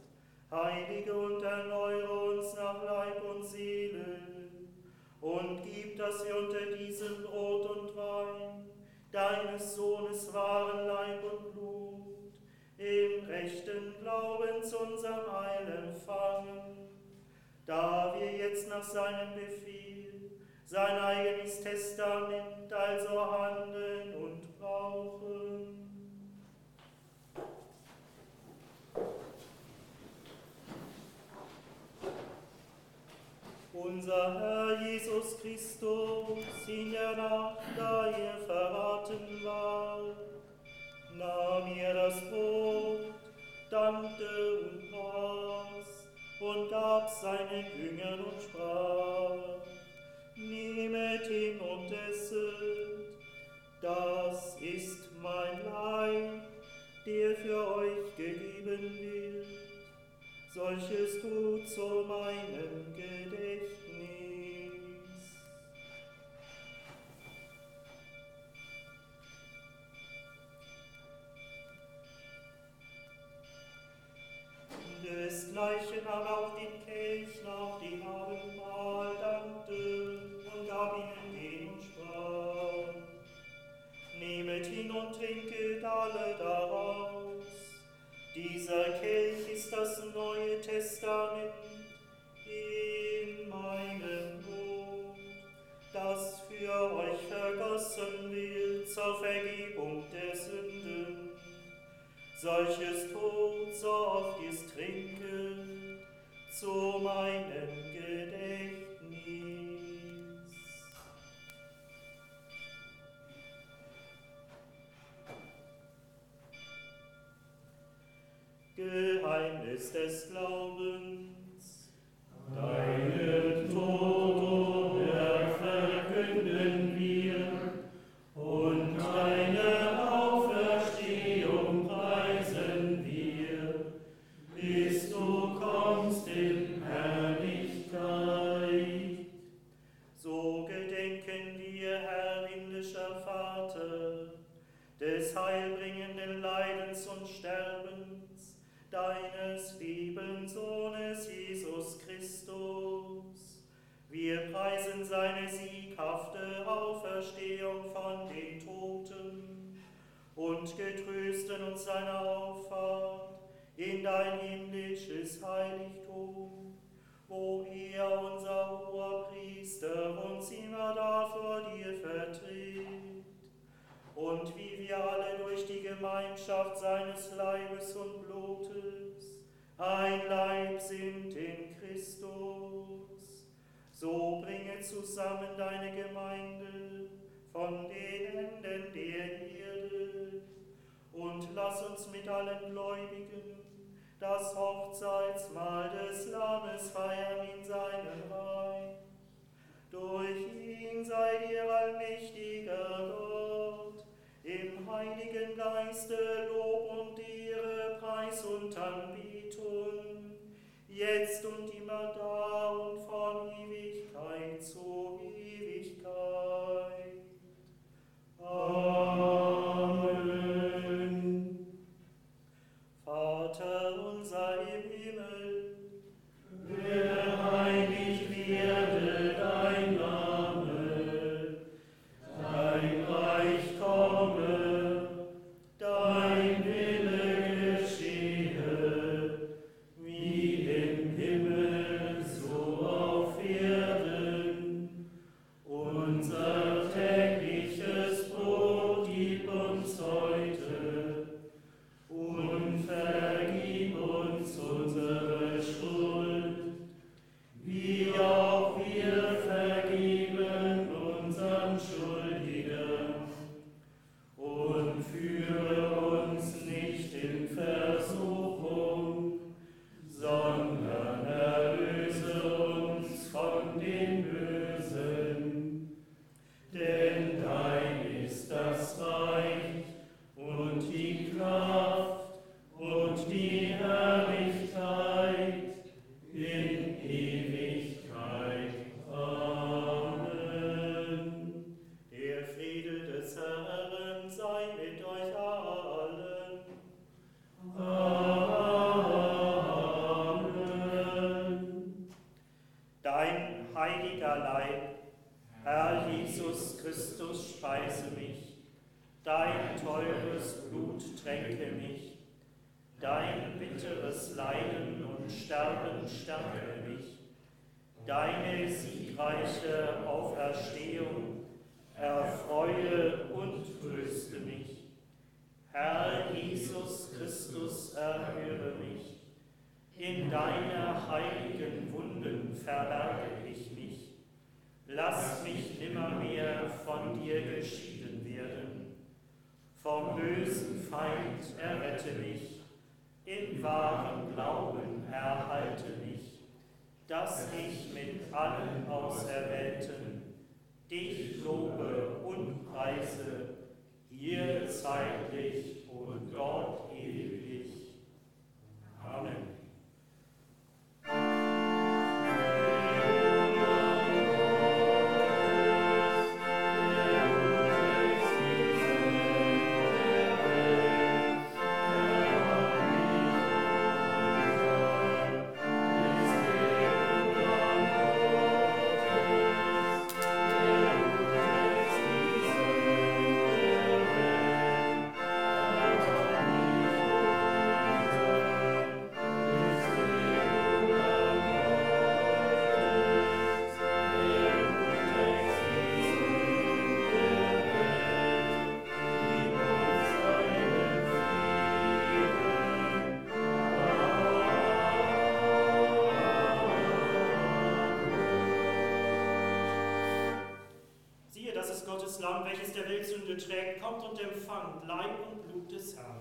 Heilige und erneuere uns nach Leib und Seele und gib, dass wir unter diesem Brot und Wein deines Sohnes wahren Leib und Blut im rechten Glaubens unserem Heil empfangen, da wir jetzt nach seinem Befehl sein eigenes Testament also handeln und brauchen. Unser Herr Jesus Christus, in der Nacht, da er verraten war, nahm er das Brot, dankte und aß und gab seinen Jüngern und sprach: Nehmet hin und esset, das ist mein Leib, der für euch gegeben wird. Solches tut zu meinem Gedächtnis. Desgleichen nahm auch den Kelch nach dem Abendmahl, dankte und gab ihnen den und sprach: Nehmet hin und trinket alle daraus. Dieser Kelch ist das Neue Testament in meinem Blut, das für euch vergossen wird zur Vergebung der Sünden. Solches tut, so oft ihr's trinket, zu meinem Gedächtnis. Geheimnis des Glaubens. Deinen Tod, o Herr, verkünden wir, und deine Auferstehung preisen wir, bis du kommst in Herrlichkeit. So gedenken wir, Herr himmlischer Vater, des heilbringenden Leidens und Sterbens deines lieben Sohnes Jesus Christus. Wir preisen seine sieghafte Auferstehung von den Toten und getrösten uns seiner Auffahrt in dein himmlisches Heiligtum, wo er, unser Hoherpriester, uns immer da vor dir vertritt. Und wie wir alle durch die Gemeinschaft seines Leibes und Blutes ein Leib sind in Christus, so bringe zusammen deine Gemeinde von den Enden der Erde und lass uns mit allen Gläubigen das Hochzeitsmahl des Lammes feiern in seinem Reich. Durch ihn sei dir, allmächtiger Gott, im Heiligen Geiste Lob und Ehre, Preis und Anbetung, jetzt und immer da und von Ewigkeit zu Ewigkeit. Amen. Vater unser im Himmel, geheiligt werde dein Name, dein Reich komme, dein Wille geschehe, wie im Himmel so auf Erden. Unser tägliches Brot gib uns heute und vergib uns unsere Schuld, wie auch wir vergeben unseren Schuldigern. Und führe uns nicht in Versuchung, sondern erlöse uns von dem Bösen. Denn dein ist das Reich und die Kraft und die Herrlichkeit in Ewigkeit. Amen. Der Friede des Herrn sei mit euch allen. Amen. Jesus Christus, speise mich, dein teures Blut tränke mich, dein bitteres Leiden und Sterben stärke mich, deine siegreiche Auferstehung erfreue und tröste mich. Herr Jesus Christus, erhöre mich, in deine heiligen Wunden verberge ich mich. Lass mich nimmermehr von dir geschieden werden. Vom bösen Feind errette mich, in wahrem Glauben erhalte mich, dass ich mit allen Auserwählten dich lobe und preise, hier zeitlich und dort ewiglich. Amen. Gottes Lamm, welches der Welt Sünde trägt, kommt und empfangt Leib und Blut des Herrn.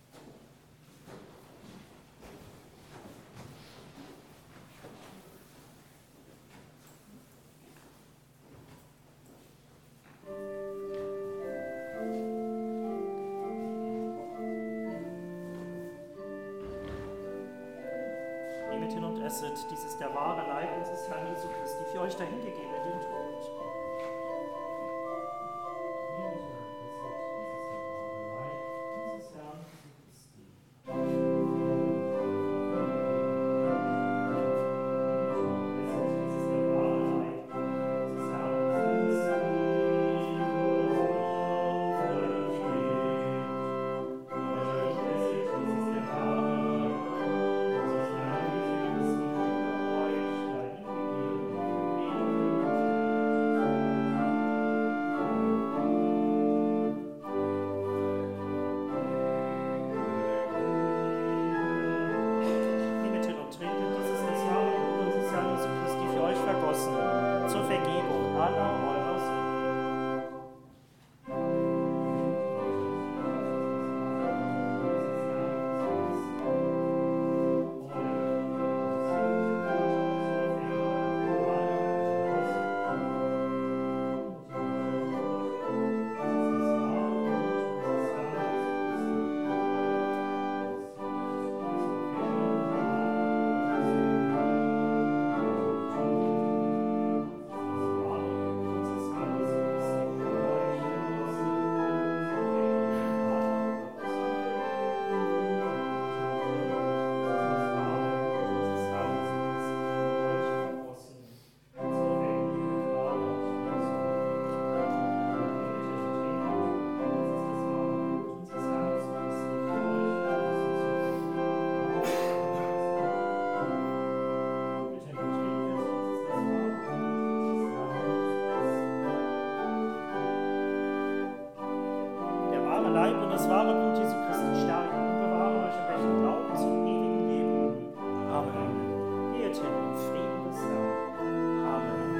Nehmet hin und esset, dies ist der wahre Leib unseres Herrn Jesu Christi, für euch dahingegeben in den Tod. Das wahre Blut Jesu Christi stärken und bewahren euch im rechten Glauben zum ewigen Leben. Amen. Geht hin im Frieden des Herrn. Amen.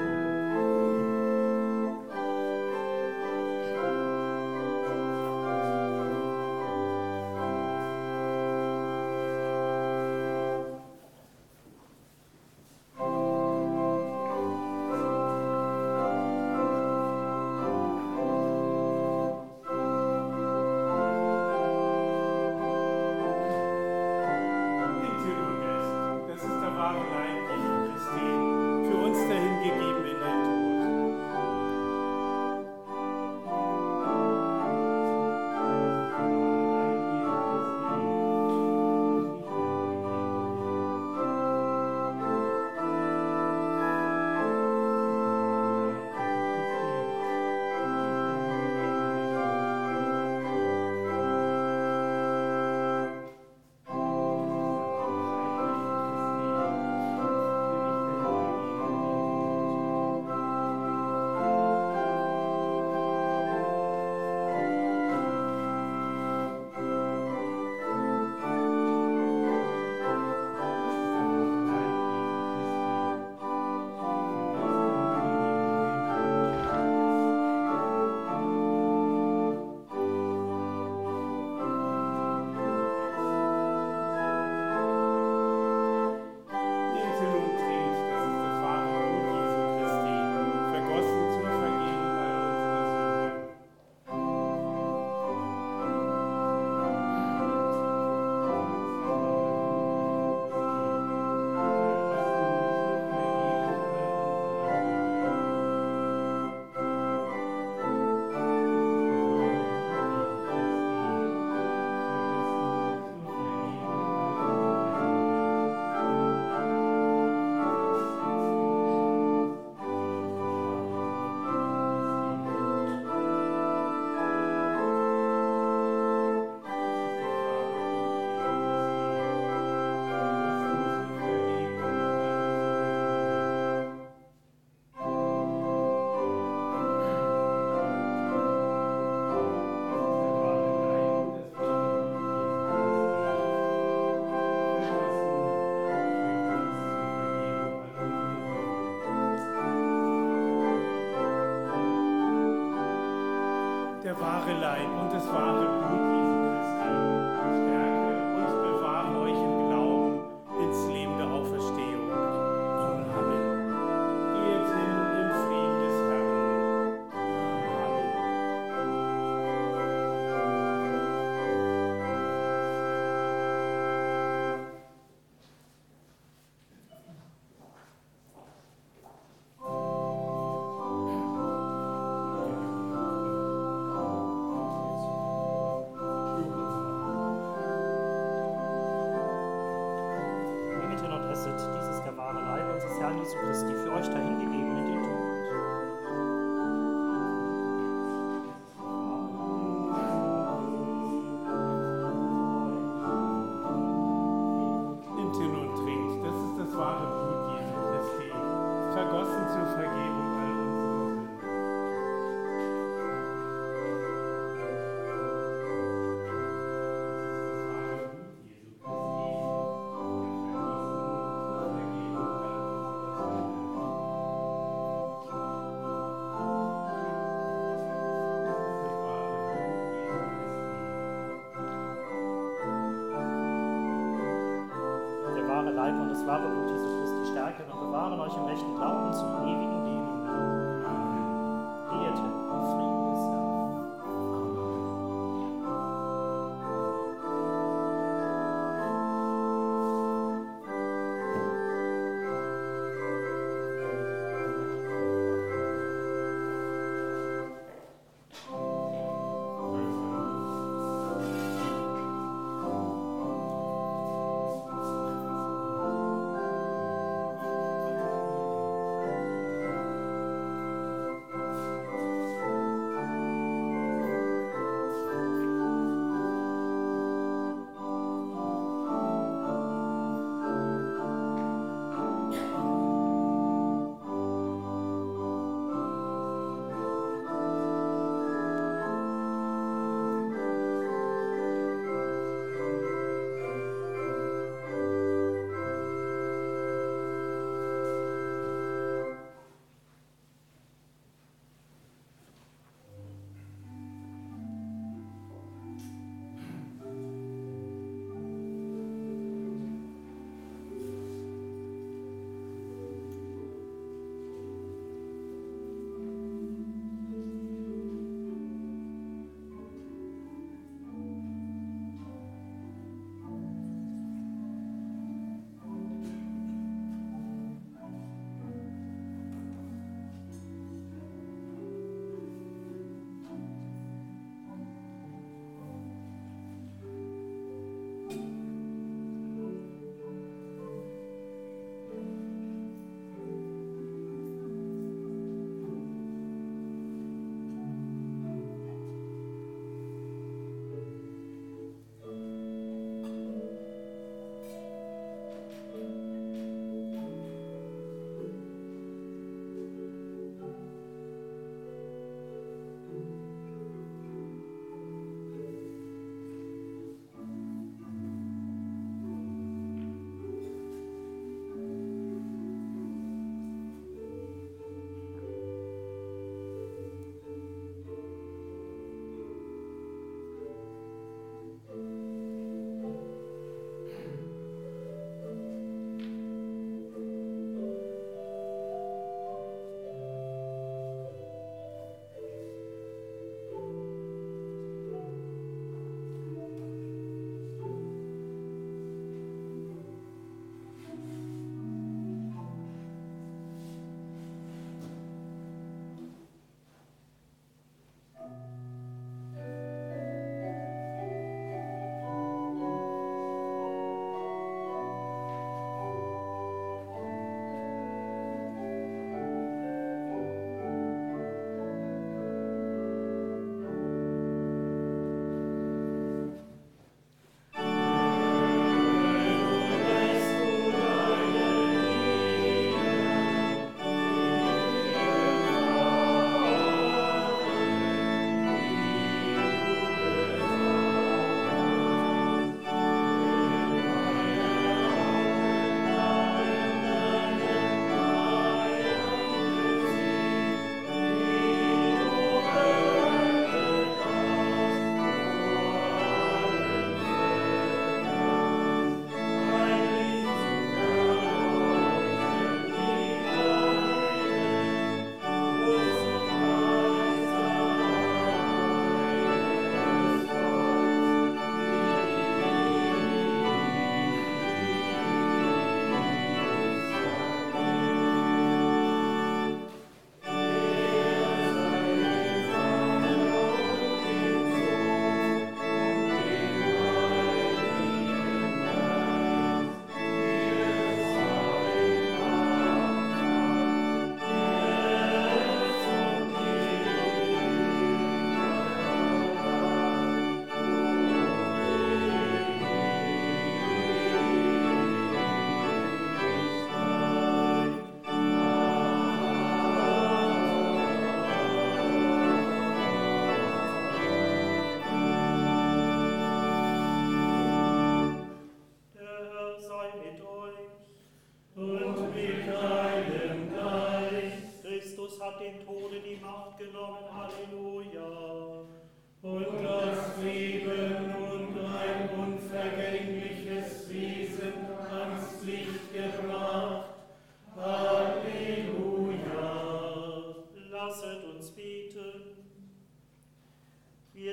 Amen. der wahre Leib und das wahre Blut Jesu Christi. Stärke und bewahre euch im Glauben ins Leben der Auferstehung. Amen. Geht hin im Frieden des Herrn. Amen. Nehmet hin und esset, dies ist der wahre Leib unseres Herrn Jesu Christi, für euch dahingegeben in den Tod. Nimmt hin und trinkt, das ist das wahre Blut Jesu Christi, vergossen zur Vergebung all unserer Sünden. Der wahre Leib und das wahre Blut Jesu Christi stärken und bewahren euch im rechten Glauben zum ewigen Leben. Geht hin im Frieden des Herrn. Amen.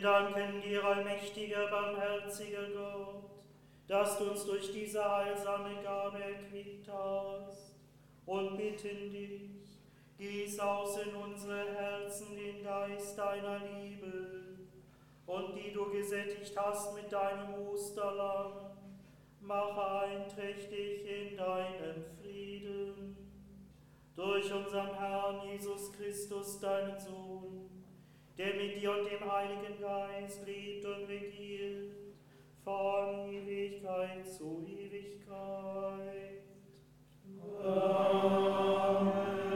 Wir danken dir, allmächtiger, barmherziger Gott, dass du uns durch diese heilsame Gabe erquickt hast, und bitten dich, gieß aus in unsere Herzen den Geist deiner Liebe, und die du gesättigt hast mit deinem Osterlamm, mache einträchtig in deinem Frieden. Durch unseren Herrn Jesus Christus, deinen Sohn, der mit dir und dem Heiligen Geist lebt und regiert, von Ewigkeit zu Ewigkeit. Amen.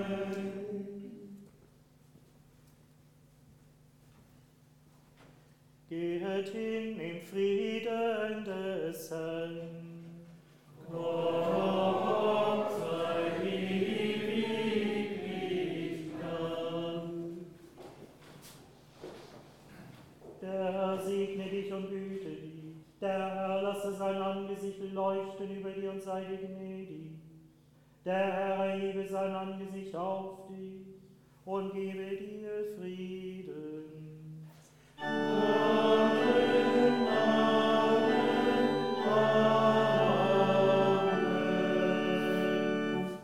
Geht hin im Frieden des Herrn. Gott sei ewiglich Dank. Der Herr segne dich und behüte dich. Der Herr lasse sein Angesicht leuchten über dir und sei dir gnädig. Der Herr erhebe sein Angesicht auf dich und gebe dir Frieden. Amen, Amen, Amen.